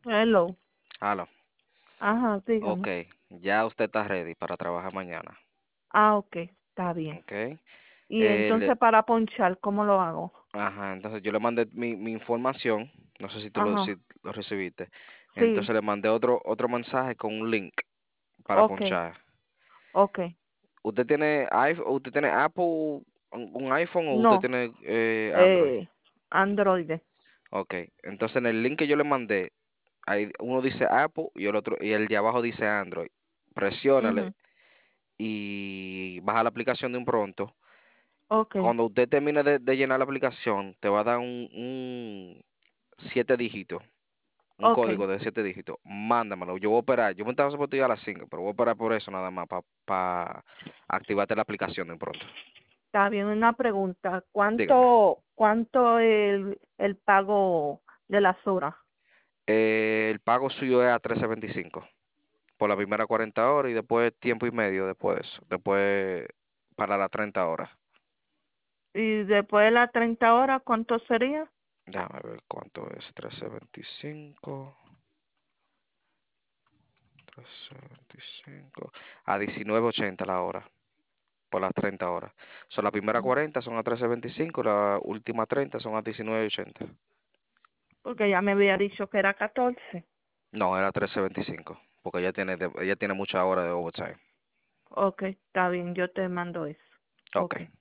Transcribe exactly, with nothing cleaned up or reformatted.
Hello. Aló. Ajá, Ok, dígame. ya usted está ready para trabajar mañana. Ah, ok, está bien. Ok. Y Eh, le- entonces para ponchar, ¿cómo lo hago? ajá, entonces yo le mandé mi, mi información. No sé si tú lo, si Ajá, lo recibiste. sí, Entonces le mandé otro, otro mensaje con un link para ok, ponchar. ok. ¿Usted tiene iPhone, usted tiene Apple, un, un iPhone o usted No, tiene eh, Android? eh, Android. Ok. Entonces en el link que yo le mandé, ahí uno dice Apple y el otro, y el de abajo dice Android. Presiónale Ujú, y baja la aplicación de un pronto. ok, Cuando usted termine de, de llenar la aplicación, te va a dar un, un siete dígitos, un ok, código de siete dígitos. Mándamelo. Yo voy a operar. Yo me estaba supuesto ir a las cinco, pero voy a operar por eso nada más, para activarte la aplicación de pronto. está bien. Una pregunta. Dígame. ¿Cuánto, cuánto el, el pago de las horas? Eh, el pago suyo es a trece veinticinco por la primera cuarenta horas y después tiempo y medio después de eso. Después para las treinta horas. Y después de las treinta horas, ¿cuánto sería? Déjame ver cuánto es. trece veinticinco. trece veinticinco. A diecinueve ochenta la hora. Por las treinta horas. Son las primeras Mm, cuarenta son a trece veinticinco, las últimas treinta son a diecinueve ochenta. Porque ya me había dicho que era catorce. No, era trece veinticinco, porque ella tiene, de- ella tiene muchas horas de overtime. Ok, está bien, yo te mando eso. Ok. Ok.